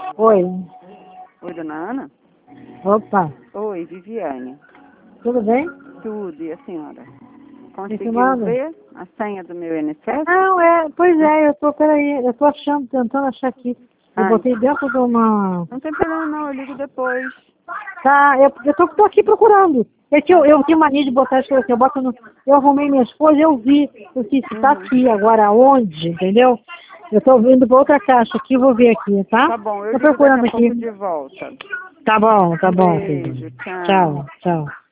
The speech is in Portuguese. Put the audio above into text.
Oi. Oi, dona Ana? Opa. Oi, Viviane. Tudo bem? Tudo, e a senhora? Me Conseguiu filmando? ver a senha do meu INSS? Não, pois é, peraí, eu tô achando, tentando achar aqui. Eu Ai, botei dentro de uma... não tem problema não, eu ligo depois. Tá, eu tô aqui procurando. É que eu tenho mania de botar as coisas assim, eu arrumei minhas coisas, eu vi, eu disse, tá aqui, agora onde, entendeu? Eu tô vindo pra outra caixa aqui, vou ver aqui, tá? Tá bom, eu Tô ligo daqui procurando a aqui. pouco de volta. Tá bom, Um filho. beijo, tchau. Tchau, tchau.